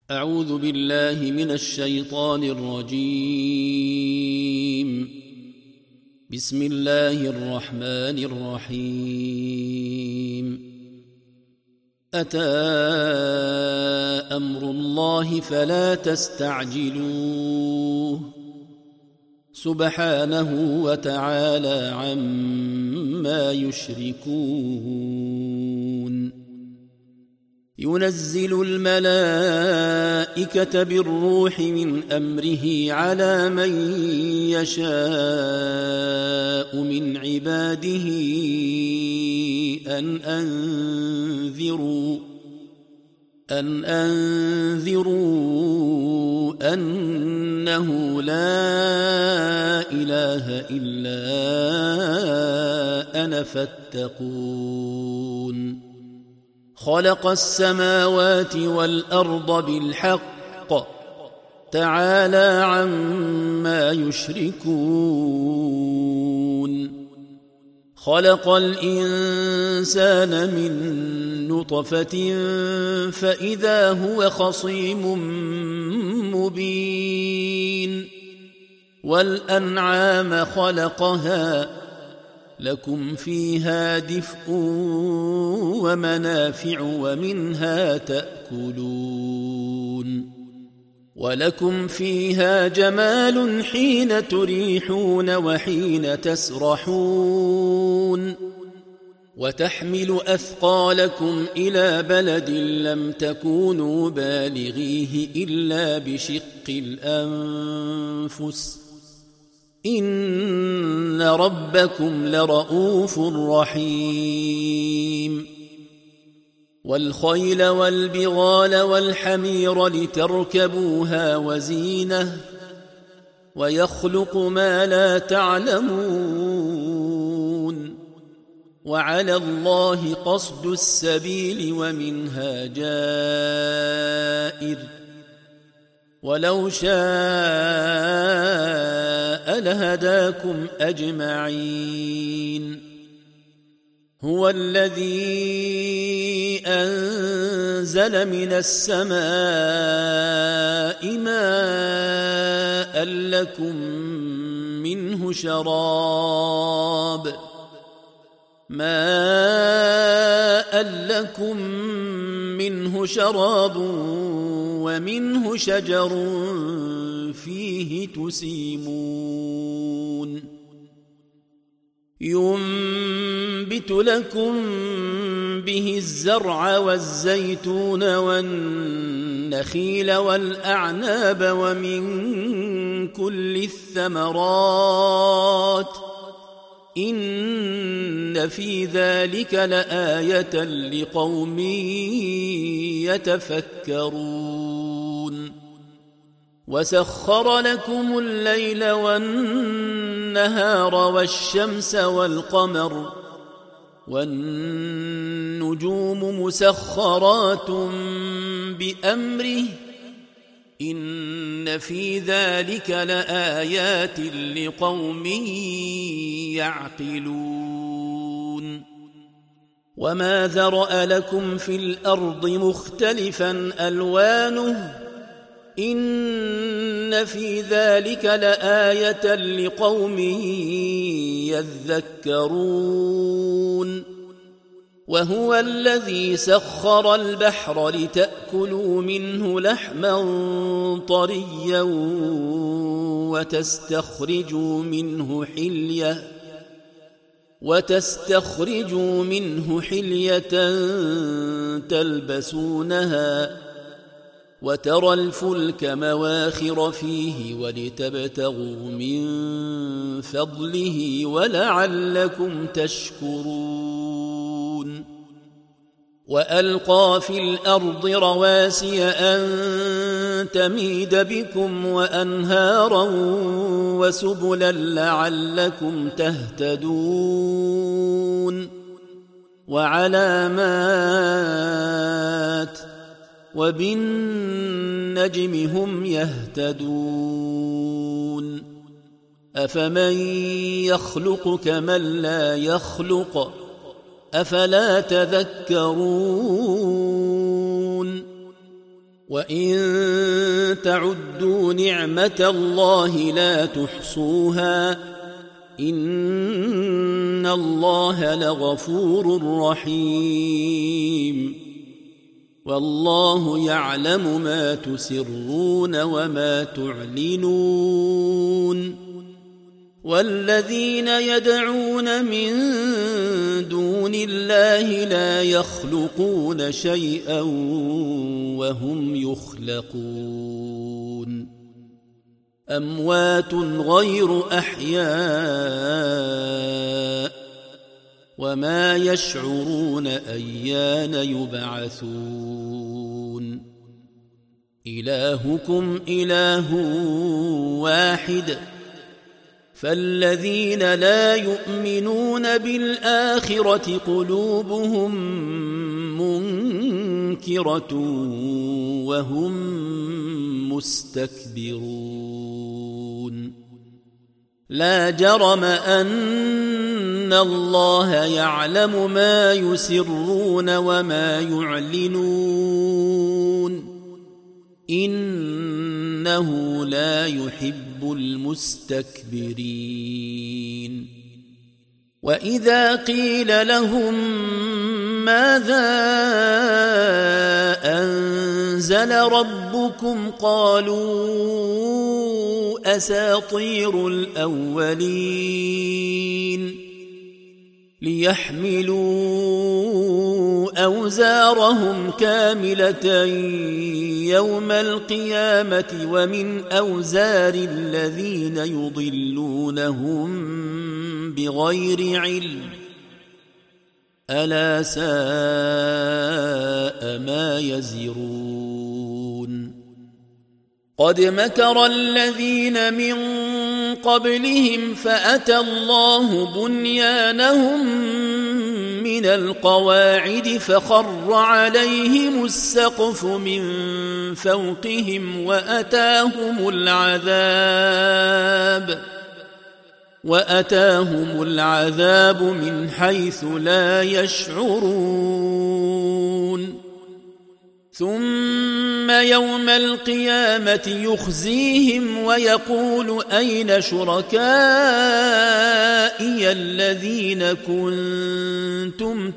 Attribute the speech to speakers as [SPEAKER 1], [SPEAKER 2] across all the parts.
[SPEAKER 1] أعوذ بالله من الشيطان الرجيم. بسم الله الرحمن الرحيم. أتى أمر الله فلا تستعجلوه سبحانه وتعالى عما يشركون. ينزل الملائكة بالروح من أمره على من يشاء من عباده أن أنذروا أنه لا إله إلا أنا فاتقون. خلق السماوات والأرض بالحق تعالى عما يشركون. خلق الإنسان من نطفة فإذا هو خصيم مبين. والأنعام خلقها لكم فيها دفء ومنافع ومنها تأكلون. ولكم فيها جمال حين تريحون وحين تسرحون. وتحمل أثقالكم إلى بلد لم تكونوا بالغيه إلا بشق الأنفس إن ربكم لرؤوف رحيم. والخيل والبغال والحمير لتركبوها وزينة ويخلق ما لا تعلمون. وعلى الله قصد السبيل ومنها جائر. ولو شاء لهداكم أجمعين. هو الذي أنزل من السماء ماء لكم منه شراب ومنه شجر فيه تسيمون. ينبت لكم به الزرع والزيتون والنخيل والأعناب ومن كل الثمرات إن في ذلك لآية لقوم يتفكرون. وسخر لكم الليل والنهار والشمس والقمر والنجوم مسخرات بأمره إن في ذلك لآيات لقوم يعقلون. وما ذرأ لكم في الأرض مختلفا ألوانه إن في ذلك لآية لقوم يذكرون. وهو الذي سخر البحر لتأكلوا منه لحما طريا وتستخرجوا منه حلية تلبسونها وترى الفلك مواخر فيه ولتبتغوا من فضله ولعلكم تشكرون. وألقى في الأرض رواسي أن تميد بكم وأنهارا وسبلا لعلكم تهتدون. وعلامات وبالنجم هم يهتدون. أفمن يخلق كمن لا يخلق أفلا تذكرون وإن تعدوا نعمة الله لا تحصوها إن الله لغفور رحيم والله يعلم ما تسرون وما تعلنون والذين يدعون من دون الله لا يخلقون شيئا وهم يخلقون أموات غير أحياء وما يشعرون أيان يبعثون إلهكم إله واحد فالذين لا يؤمنون بالآخرة قلوبهم منكرة وهم مستكبرون لا جرم أن الله يعلم ما يسرون وما يعلنون إنه لا يحب المستكبرين وإذا قيل لهم ماذا أنزل ربكم قالوا أساطير الأولين ليحملوا أوزارهم كاملة يوم القيامة ومن أوزار الذين يضلونهم بغير علم ألا ساء ما يزرون قد مكر الذين من قبلهم فأتى الله بنيانهم من القواعد فخر عليهم السقف من فوقهم وأتاهم العذاب من حيث لا يشعرون ثم يوم القيامة يخزيهم ويقول أين شركائي الذين كنتم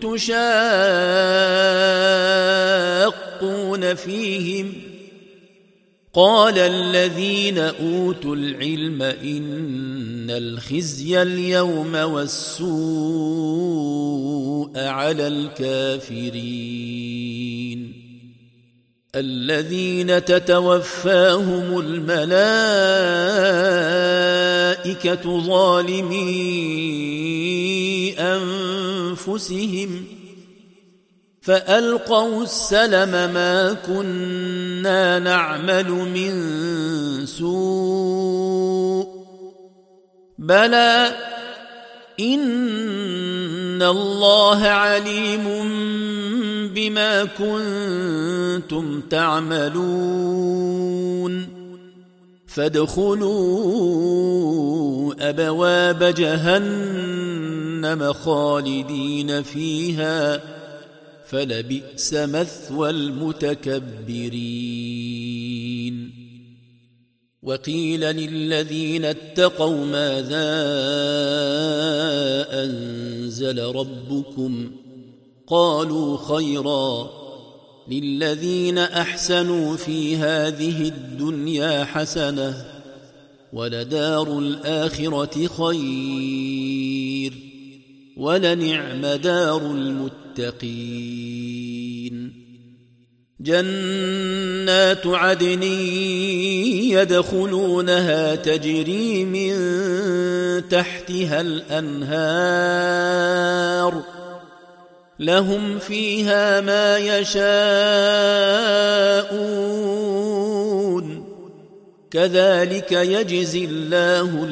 [SPEAKER 1] تشاقون فيهم قال الذين أوتوا العلم إن الخزي اليوم والسوء على الكافرين الذين تتوفاهم الملائكة ظالمي أنفسهم فألقوا السلم ما كنا نعمل من سوء بلى إن الله عليم بما كنتم تعملون فادخلوا أبواب جهنم خالدين فيها فلبئس مثوى المتكبرين وقيل للذين اتقوا ماذا أنزل ربكم قالوا خيرا للذين أحسنوا في هذه الدنيا حسنة ولدار الآخرة خير ولنعم دار المتقين جنات عدن يدخلونها تجري من تحتها الأنهار لهم فيها ما يشاءون كذلك يجزي الله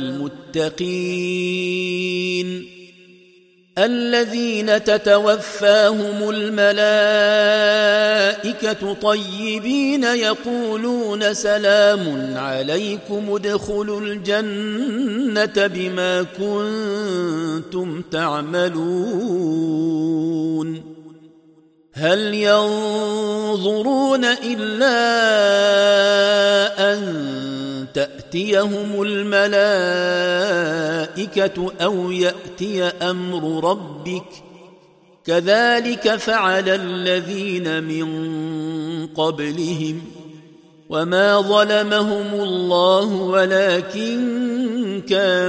[SPEAKER 1] المتقين الذين تتوفاهم الملائكة طيبين يقولون سلام عليكم ادخلوا الجنة بما كنتم تعملون هل ينظرون إلا أن تأتيهم الملائكة أو يأتي أمر ربك كذلك فعل الذين من قبلهم وما ظلمهم الله ولكن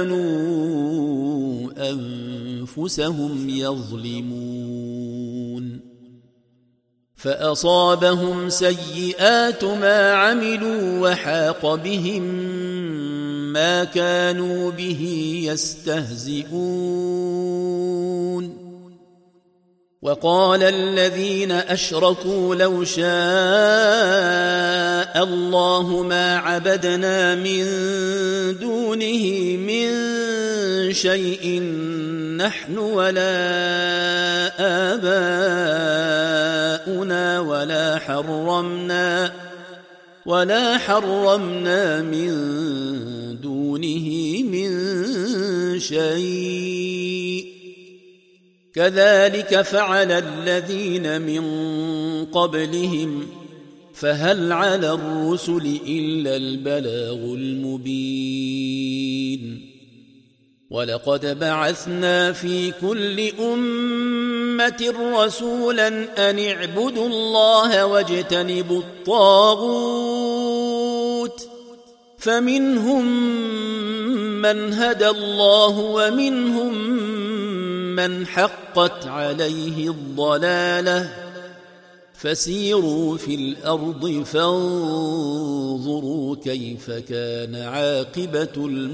[SPEAKER 1] كانوا أنفسهم يظلمون فأصابهم سيئات ما عملوا وحاق بهم ما كانوا به يستهزئون وقال الذين أشركوا لو شاء الله ما عبدنا من دونه من شيء نحن ولا آباؤنا ولا حرمنا من دونه من شيء كذلك فعل الذين من قبلهم فهل على الرسل إلا البلاغ المبين ولقد بعثنا في كل أمة رسولا أن اعبدوا الله واجتنبوا الطاغوت فمنهم من هدى الله ومنهم من حقت عليه الضلالة فسيروا في الأرض فانظروا كيف كان عاقبة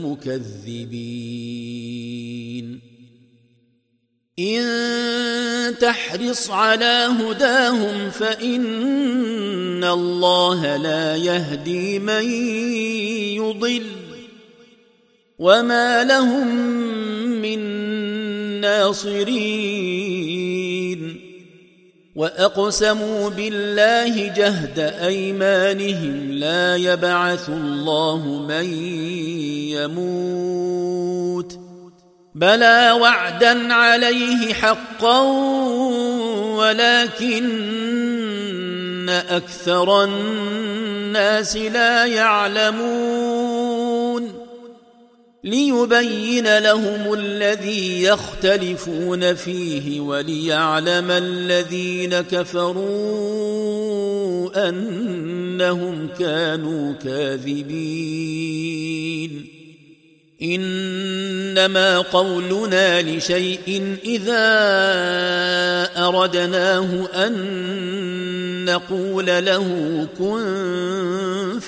[SPEAKER 1] المكذبين إن تحرص على هداهم فإن الله لا يهدي من يضل وما لهم من ناصرين وأقسموا بالله جهد أيمانهم لا يبعث الله من يموت بلى وعدا عليه حقا ولكن أكثر الناس لا يعلمون ليبين لهم الذي يختلفون فيه وليعلم الذين كفروا أنهم كانوا كاذبين إنما قولنا لشيء إذا أردناه أن نقول له كن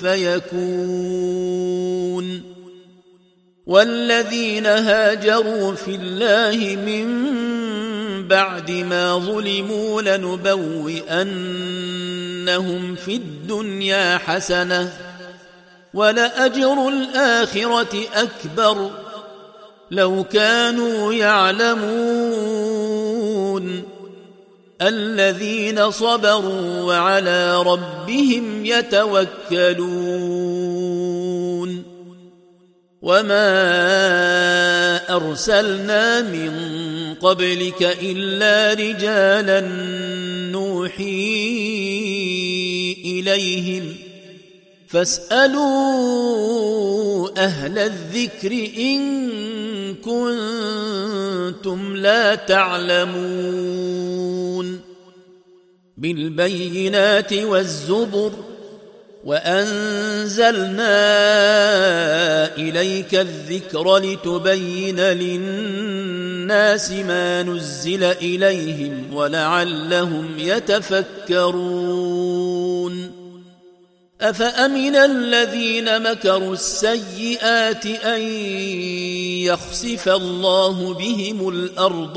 [SPEAKER 1] فيكون والذين هاجروا في الله من بعد ما ظلموا لنبوئنهم في الدنيا حسنة ولأجر الآخرة أكبر لو كانوا يعلمون الذين صبروا وعلى ربهم يتوكلون وما أرسلنا من قبلك إلا رجالا نوحي إليهم فاسألوا أهل الذكر إن كنتم لا تعلمون بالبينات والزبر وأنزلنا إليك الذكر لتبين للناس ما نزل إليهم ولعلهم يتفكرون أفأمن الذين مكروا السيئات أن يخسف الله بهم الأرض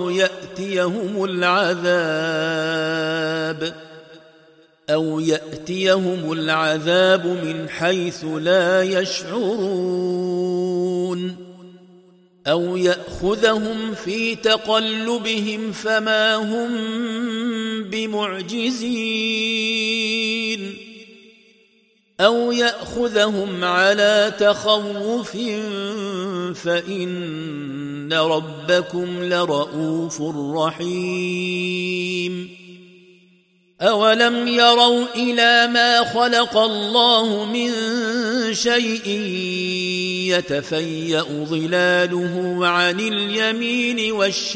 [SPEAKER 1] أو يأتيهم العذاب من حيث لا يشعرون أو يأخذهم في تقلبهم فما هم بمعجزين أو يأخذهم على تخوف فإن ربكم لرؤوف رحيم أولم يروا إلى ما خلق الله من شيء يتفيأ ظلاله عن اليمين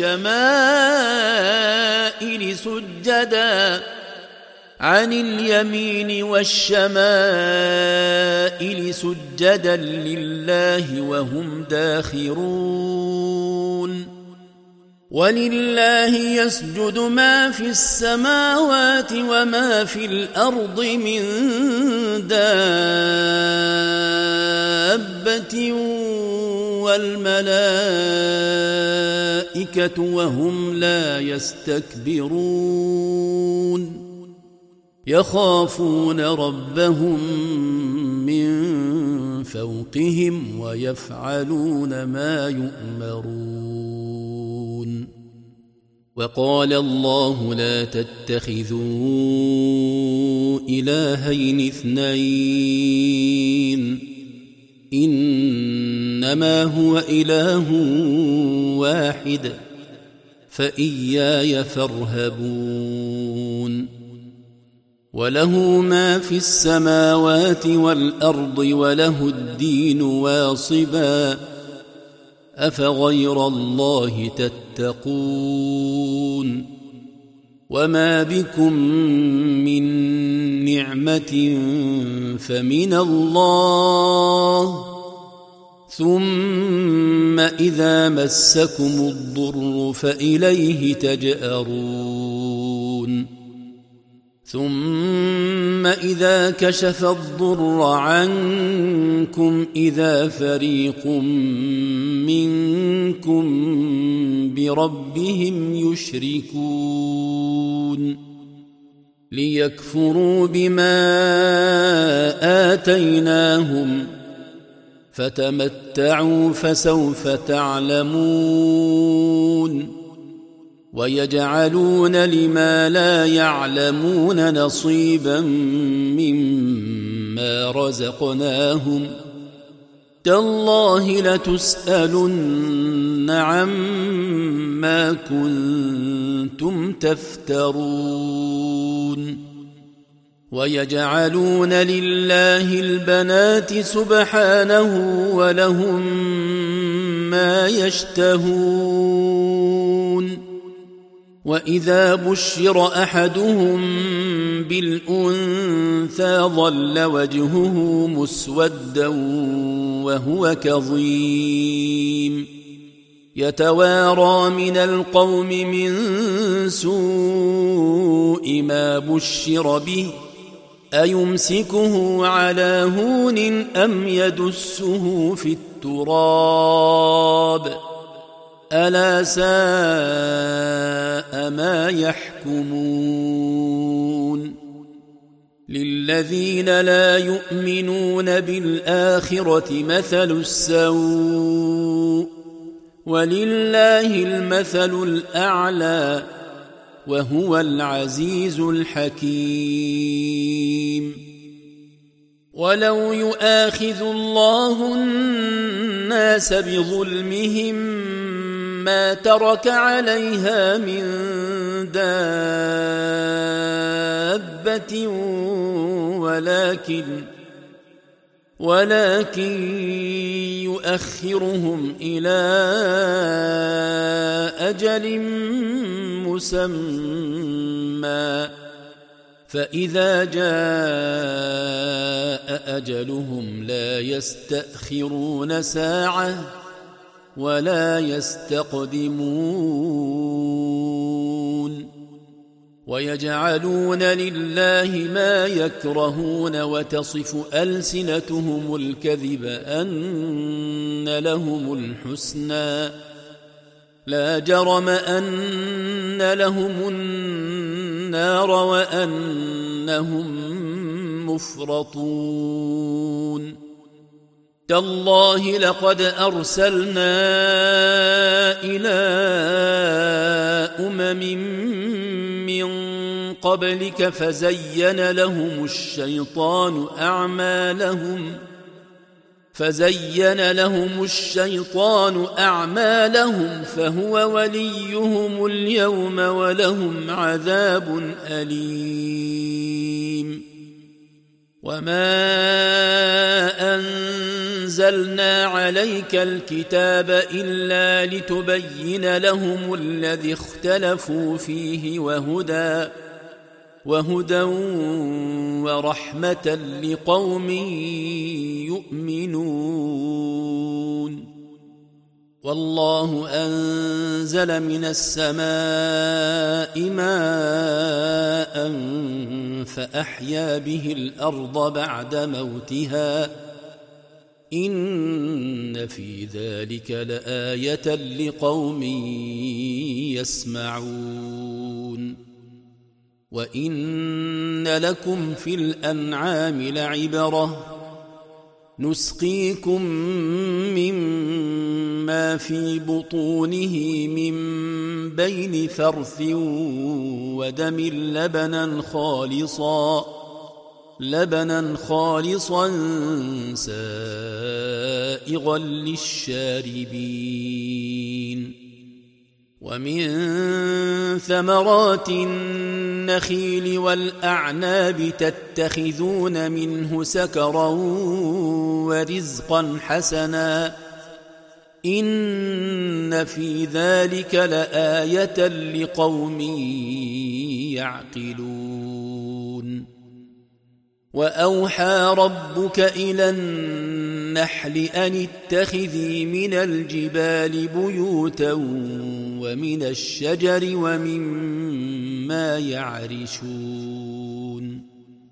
[SPEAKER 1] والشمائل سجدا لله وهم داخرون ولله يسجد ما في السماوات وما في الأرض من دابة والملائكة وهم لا يستكبرون يخافون ربهم من فوقهم ويفعلون ما يؤمرون وقال الله لا تتخذوا إلهين اثنين إنما هو إله واحد فإياي فارهبون وله ما في السماوات والأرض وله الدين واصبا أفغير الله تتقون وما بكم من نعمة فمن الله ثم إذا مسكم الضر فإليه تجأرون ثم إذا كشف الضر عنكم إذا فريق منكم بربهم يشركون ليكفروا بما آتيناهم فتمتعوا فسوف تعلمون ويجعلون لما لا يعلمون نصيبا مما رزقناهم تالله لتسألن عما كنتم تفترون ويجعلون لله البنات سبحانه ولهم ما يشتهون وإذا بشر أحدهم بالأنثى ظل وجهه مسودا وهو كظيم يتوارى من القوم من سوء ما بشر به أيمسكه على هون أم يدسه في التراب ألا ساء ما يحكمون للذين لا يؤمنون بالآخرة مثل السوء ولله المثل الأعلى وهو العزيز الحكيم ولو يؤاخذ الله الناس بظلمهم ما ترك عليها من دابة ولكن يؤخرهم إلى أجل مسمى فإذا جاء أجلهم لا يستأخرون ساعة ولا يستقدمون ويجعلون لله ما يكرهون وتصف ألسنتهم الكذب أن لهم الحسنى لا جرم أن لهم النار وأنهم مفرطون تالله لقد أرسلنا إلى أمم من قبلك فزين لهم الشيطان أعمالهم فهو وليهم اليوم ولهم عذاب أليم. وما أنزلنا عليك الكتاب إلا لتبين لهم الذي اختلفوا فيه وهدى ورحمة لقوم يؤمنون. والله أنزل من السماء ماء فأحيا به الأرض بعد موتها إن في ذلك لآية لقوم يسمعون. وإن لكم في الأنعام لعبرة نسقيكم مما في بطونه من بين فرث ودم لبنا خالصا سائغا للشاربين. ومن ثمرات النخيل والأعناب تتخذون منه سكرا ورزقا حسنا إن في ذلك لآية لقوم يعقلون. وأوحى ربك إلى النحل أن اتخذي من الجبال بيوتا ومن الشجر ومما يعرشون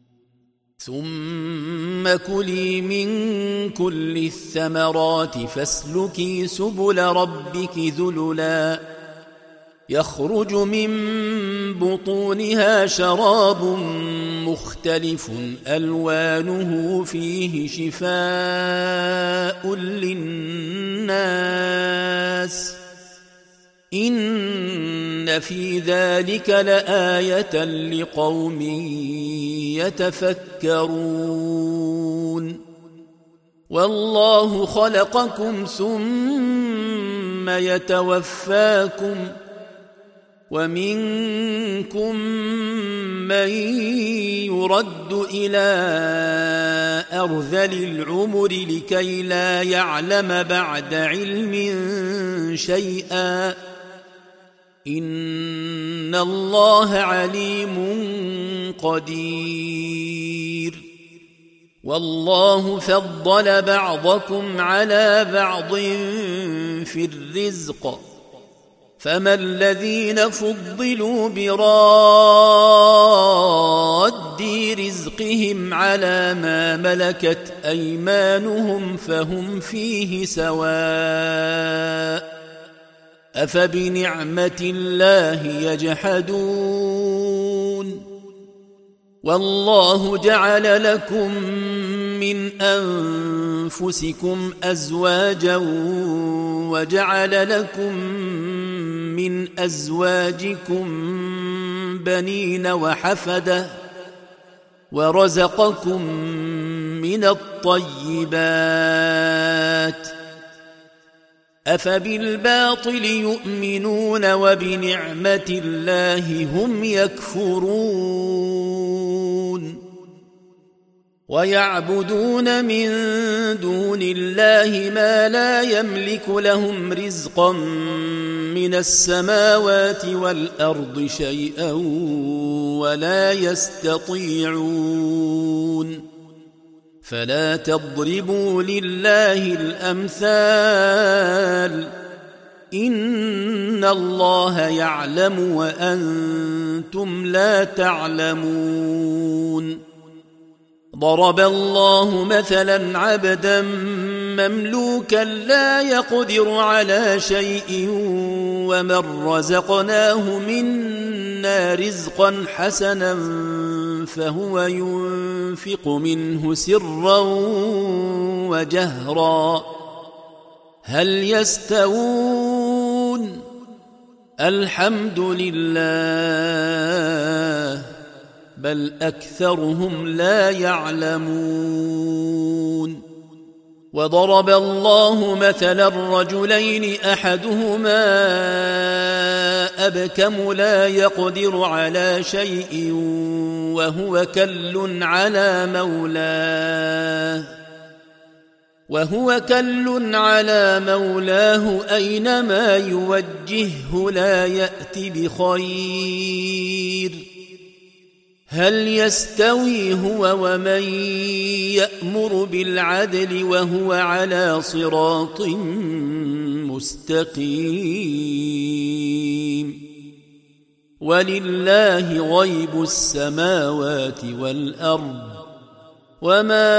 [SPEAKER 1] ثم كلي من كل الثمرات فاسلكي سبل ربك ذللا يخرج من بطونها شراب مختلف ألوانه فيه شفاء للناس إن في ذلك لآية لقوم يتفكرون. والله خلقكم ثم يتوفاكم ومنكم من يرد إلى أرذل العمر لكي لا يعلم بعد علم شيئا إن الله عليم قدير. والله فضل بعضكم على بعض في الرزق فما الذين فضلوا براد رزقهم على ما ملكت أيمانهم فهم فيه سواء أفبنعمة الله يجحدون. والله جعل لكم من أنفسكم أزواجا وجعل لكم من أزواجكم بنين وحفدة ورزقكم من الطيبات أفبالباطل يؤمنون وبنعمة الله هم يكفرون. ويعبدون من دون الله ما لا يملك لهم رزقا من السماوات والأرض شيئا ولا يستطيعون. فلا تضربوا لله الأمثال إن الله يعلم وأنتم لا تعلمون. ضرب الله مثلا عبدا مملوكا لا يقدر على شيء ومن رزقناه منا رزقا حسنا فهو ينفق منه سرا وجهرا هل يستوون؟ الحمد لله بل أكثرهم لا يعلمون. وضرب الله مثلا الرجلين أحدهما أبكم لا يقدر على شيء وهو كل على مولاه أينما يوجهه لا يأت بخير هل يستوي هو ومن يأمر بالعدل وهو على صراط مستقيم ولله غيب السماوات والأرض وما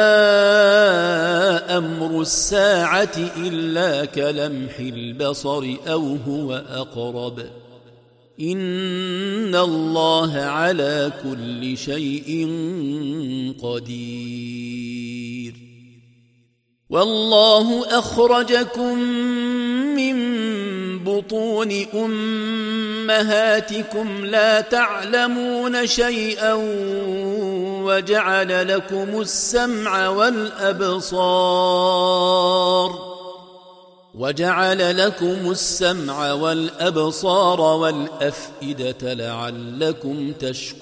[SPEAKER 1] أمر الساعة إلا كلمح البصر أو هو أقرب إن الله على كل شيء قدير والله أخرجكم من بطون أمهاتكم لا تعلمون شيئا وجعل لكم السمع والأبصار والأفئدة لعلكم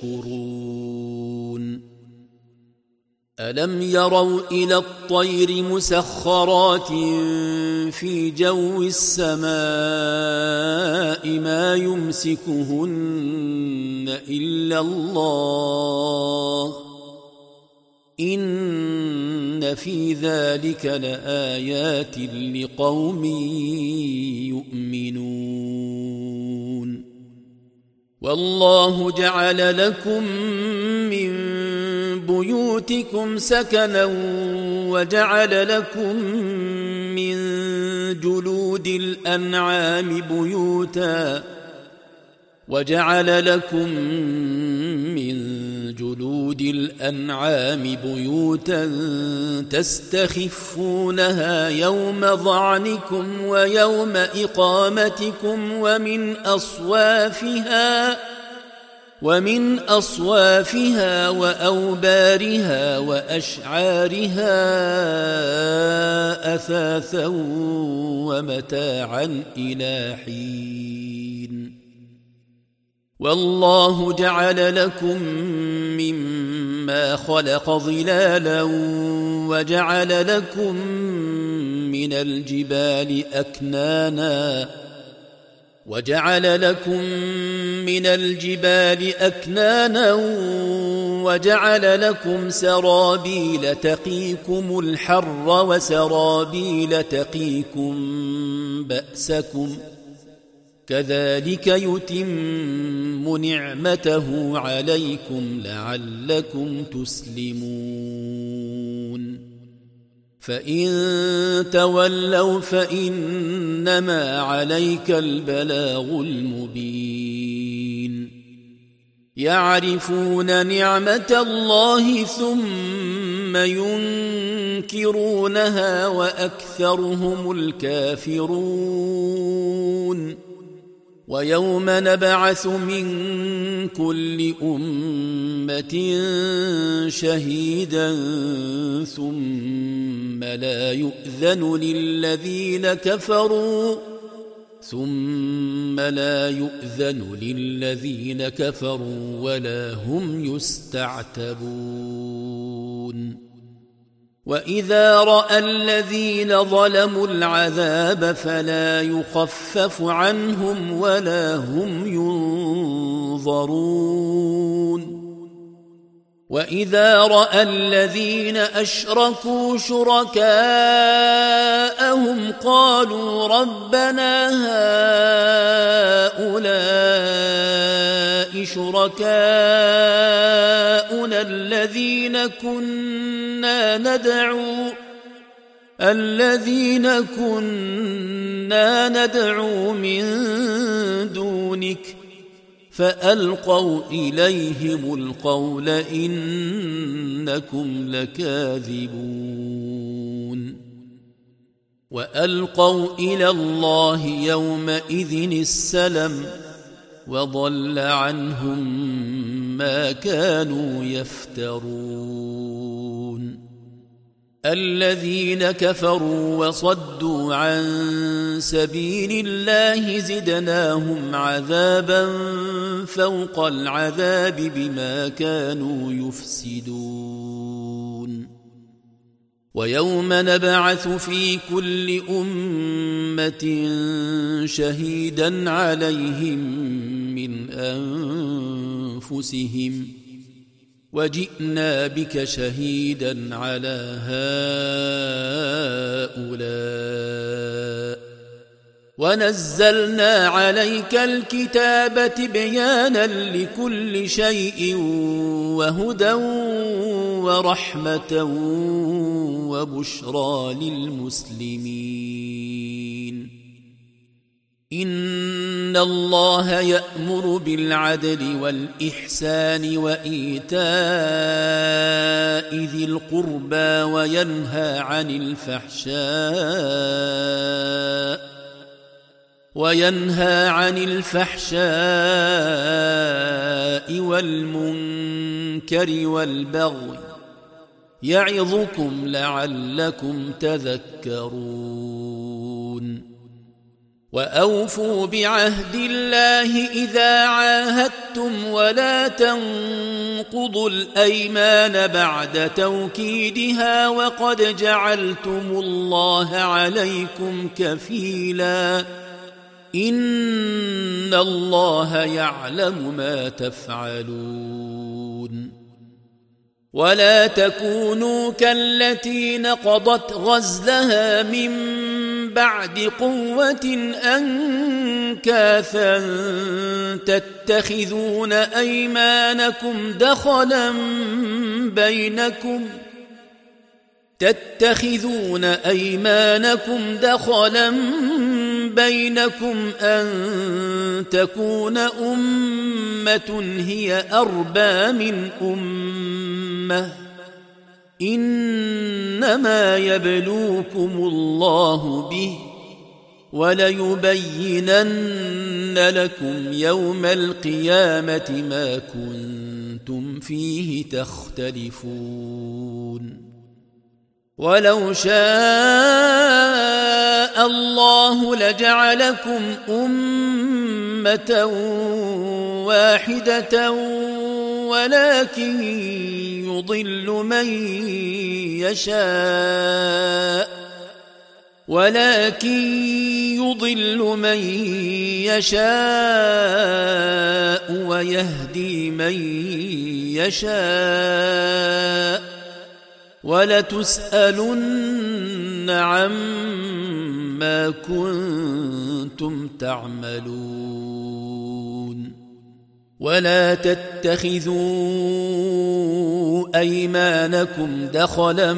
[SPEAKER 1] تشكرون ألم يروا إلى الطير مسخرات في جو السماء ما يمسكهن إلا الله إن في ذلك لآيات لقوم يؤمنون والله جعل لكم من بيوتكم سكنا وجعل لكم من جلود الأنعام بيوتا تستخفونها يوم ظعنكم ويوم إقامتكم ومن أصوافها وأوبارها وأشعارها أثاثا ومتاعا إلى حين والله جعل لكم مما خلق ظلالا وجعل لكم من الجبال أكنانا وجعل لكم سرابيل تقيكم الحر وسرابيل تقيكم بأسكم كذلك يتم نعمته عليكم لعلكم تسلمون فإن تولوا فإنما عليك البلاغ المبين يعرفون نعمة الله ثم ينكرونها وأكثرهم الكافرون ويوم نبعث من كل أمة شهيدا ثم لا يؤذن للذين كفروا ولا هم يستعتبون وإذا رأى الذين ظلموا العذاب فلا يخفف عنهم ولا هم ينظرون وإذا رأى الذين أشركوا شركاءهم قالوا ربنا هؤلاء شركاؤنا الذين كنا ندعو من دونك فألقوا إليهم القول إنكم لكاذبون وألقوا إلى الله يومئذ السلم وضل عنهم ما كانوا يفترون الذين كفروا وصدوا عن سبيل الله زدناهم عذابا فوق العذاب بما كانوا يفسدون ويوم نبعث في كل أمة شهيدا عليهم من أنفسهم وجئنا بك شهيدا على هؤلاء ونزلنا عليك الكتاب تبيانا لكل شيء وهدى ورحمة وبشرى للمسلمين إن الله يأمر بالعدل والإحسان وإيتاء ذي القربى وينهى عن الفحشاء والمنكر والبغي يعظكم لعلكم تذكرون وأوفوا بعهد الله إذا عاهدتم ولا تنقضوا الأيمان بعد توكيدها وقد جعلتم الله عليكم كفيلا إن الله يعلم ما تفعلون ولا تكونوا كالتي نقضت غزلها من بعد قوة أنكاثا تتخذون أيمانكم دخلا بينكم أن تكون أمة هي أربى من أمة إنما يبلوكم الله به وليبينن لكم يوم القيامة ما كنتم فيه تختلفون ولو شاء الله لجعلكم أمة واحدة ولكن يضل من يشاء ويهدي من يشاء ولتسألن عما كنتم تعملون ولا تتخذوا أيمانكم دخلا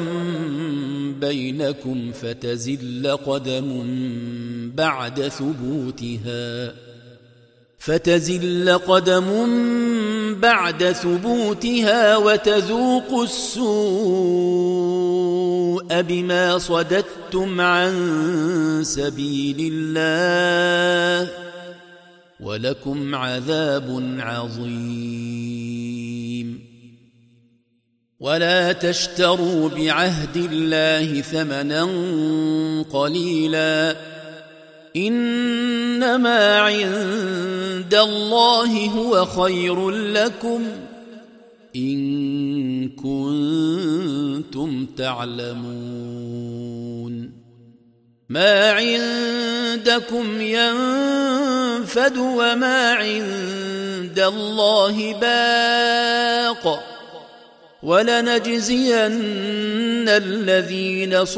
[SPEAKER 1] بينكم فتزل قدم بعد ثبوتها وتذوقوا السوء بما صددتم عن سبيل الله ولكم عذاب عظيم ولا تشتروا بعهد الله ثمنا قليلا إنما عند الله هو خير لكم إن كنتم تعلمون ما عندكم ينفد وما عند الله باق ولنجزين الذين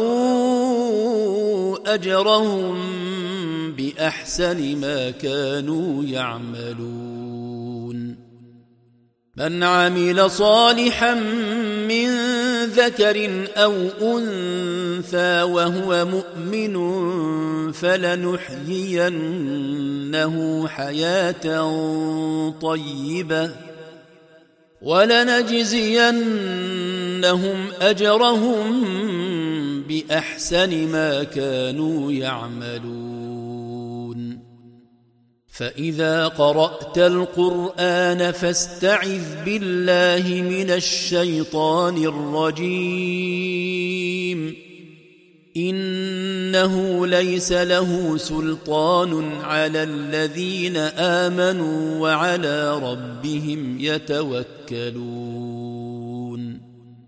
[SPEAKER 1] صبروا أجرهم بأحسن ما كانوا يعملون من عمل صالحا من ذكر أو أنثى وهو مؤمن فلنحيينه حياة طيبة ولنجزينهم أجرهم بأحسن ما كانوا يعملون فإذا قرأت القرآن فاستعذ بالله من الشيطان الرجيم إنه ليس له سلطان على الذين آمنوا وعلى ربهم يتوكلون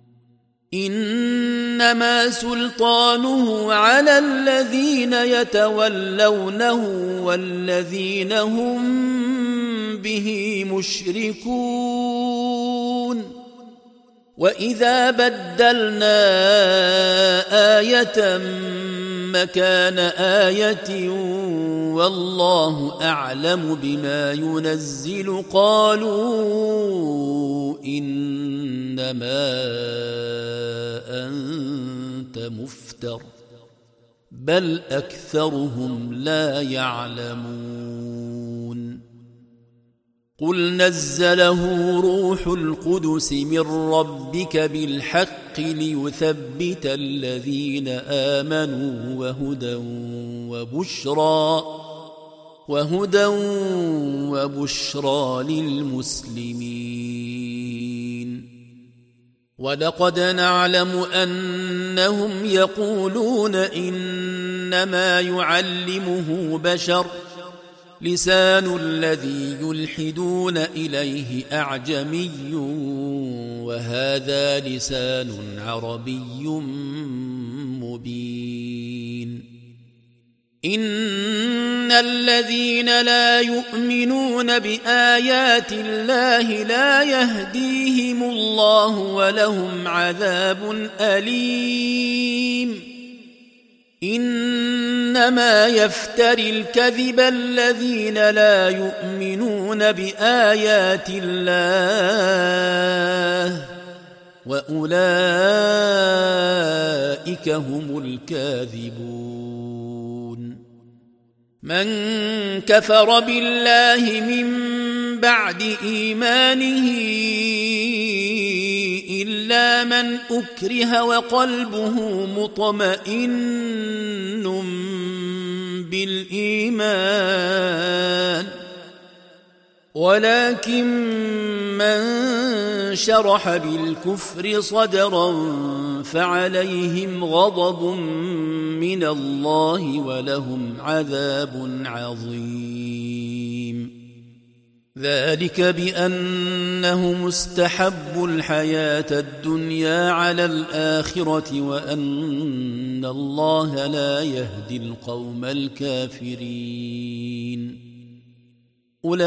[SPEAKER 1] إنما سلطانه على الذين يتولونه والذين هم به مشركون وإذا بدلنا آية مكان آية والله أعلم بما ينزل قالوا إنما أنت مفتر بل أكثرهم لا يعلمون قل نزله روح القدس من ربك بالحق ليثبت الذين آمنوا وهدى وبشرى للمسلمين ولقد نعلم أنهم يقولون إنما يعلمه بشر لسان الذي يلحدون إليه أعجمي وهذا لسان عربي مبين إن الذين لا يؤمنون بآيات الله لا يهديهم الله ولهم عذاب أليم إنما يفتري الكذب الذين لا يؤمنون بآيات الله وأولئك هم الكاذبون من كفر بالله من بعد إيمانه إلا من أكره وقلبه مطمئن بالإيمان ولكن من شرح بالكفر صدرا فعليهم غضب من الله ولهم عذاب عظيم ذلك بأنهم استحبوا الحياة الدنيا على الآخرة وأن الله لا يهدي القوم الكافرين أولئك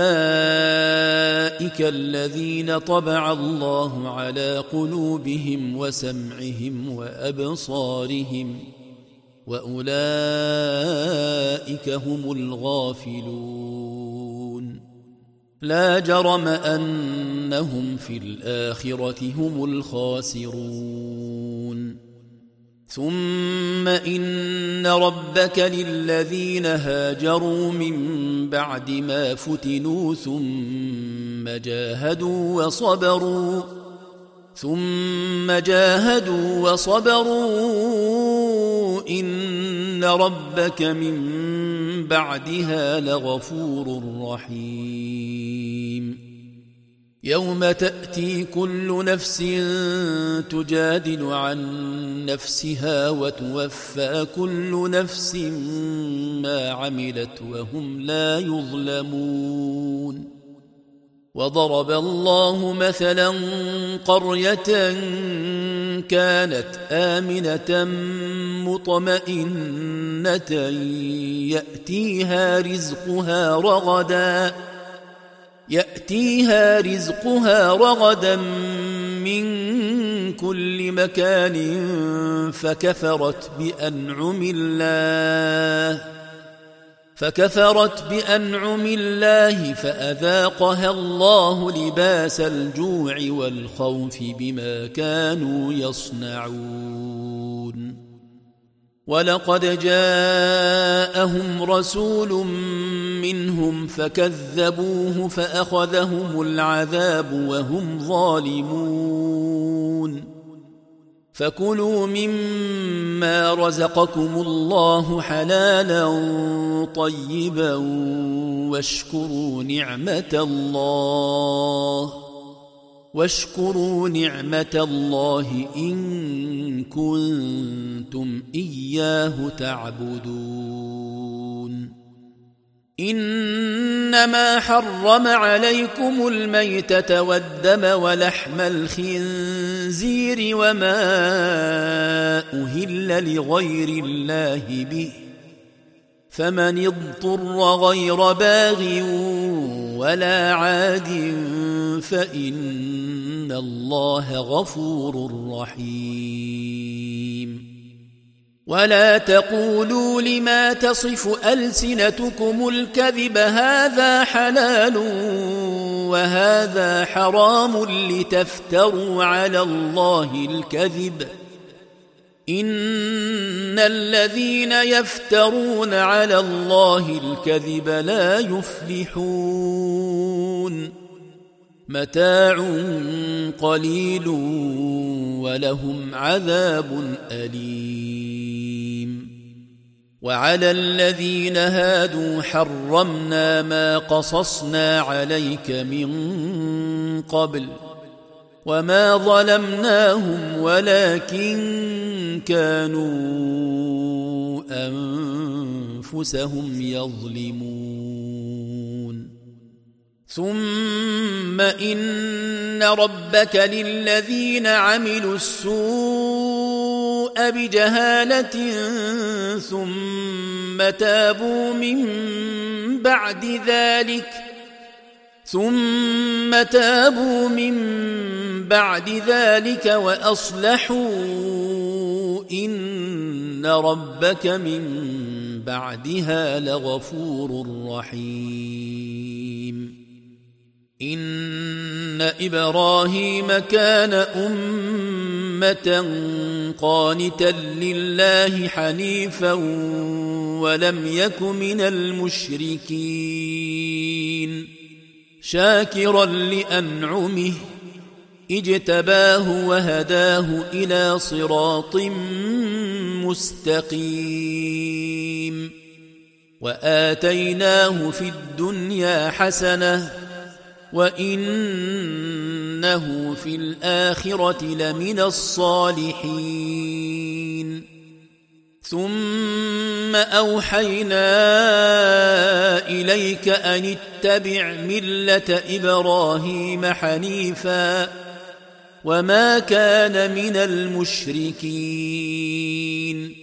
[SPEAKER 1] الذين طبع الله على قلوبهم وسمعهم وأبصارهم وأولئك هم الغافلون لا جرم أنهم في الآخرة هم الخاسرون ثم إن ربك للذين هاجروا من بعد ما فتنوا ثم جاهدوا وصبروا إن ربك من بعدها لغفور رحيم يوم تأتي كل نفس تجادل عن نفسها وتوفى كل نفس ما عملت وهم لا يظلمون وضرب الله مثلا قرية كانت آمنة مطمئنة يأتيها رزقها رغدا من كل مكان فكفرت بأنعم الله فأذاقها الله لباس الجوع والخوف بما كانوا يصنعون ولقد جاءهم رسول منهم فكذبوه فأخذهم العذاب وهم ظالمون فكلوا مما رزقكم الله حلالا طيبا واشكروا نعمة الله إن كنتم إياه تعبدون إنما حرم عليكم الميتة والدم ولحم الخنزير وما أهل لغير الله به فمن اضطر غير باغ ولا عاد فإن الله غفور رحيم ولا تقولوا لما تصف ألسنتكم الكذب هذا حلال وهذا حرام لتفتروا على الله الكذب إن الذين يفترون على الله الكذب لا يفلحون متاع قليل ولهم عذاب أليم وعلى الذين هادوا حرمنا ما قصصنا عليك من قبل وما ظلمناهم ولكن كانوا أنفسهم يظلمون ثم إن ربك للذين عملوا السوء بجهالة ثم تابوا من بعد ذلك وأصلحوا إن ربك من بعدها لغفور رحيم إن إبراهيم كان أمة قانتا لله حنيفا ولم يك من المشركين شاكرا لأنعمه اجتباه وهداه إلى صراط مستقيم وآتيناه في الدنيا حسنة وإنه في الآخرة لمن الصالحين ثم أوحينا إليك أن اتبع ملة إبراهيم حنيفا وما كان من المشركين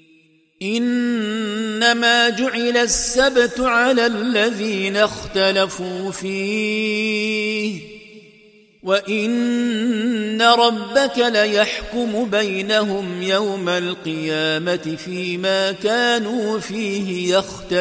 [SPEAKER 1] إنما جعل السبت على الذين اختلفوا فيه وإن ربك ليحكم بينهم يوم القيامة فيما كانوا فيه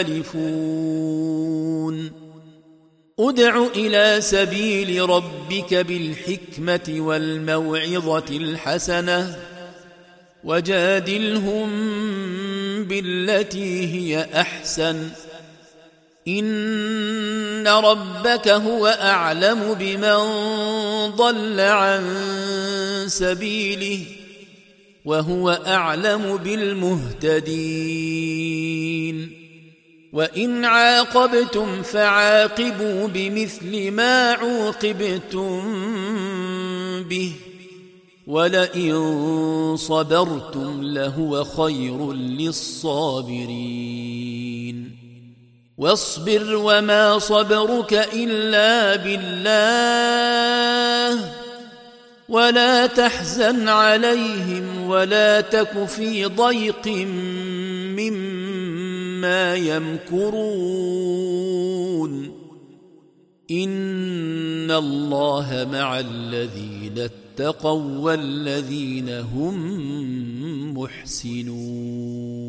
[SPEAKER 1] يختلفون ادع إلى سبيل ربك بالحكمة والموعظة الحسنة وجادلهم بالتي هي أحسن إن ربك هو أعلم بمن ضل عن سبيله وهو أعلم بالمهتدين وإن عاقبتم فعاقبوا بمثل ما عوقبتم به ولئن صبرتم لهو خير للصابرين واصبر وما صبرك إلا بالله ولا تحزن عليهم ولا تك في ضيق مما يمكرون إن الله مع الذين اتقوا والذين هم محسنون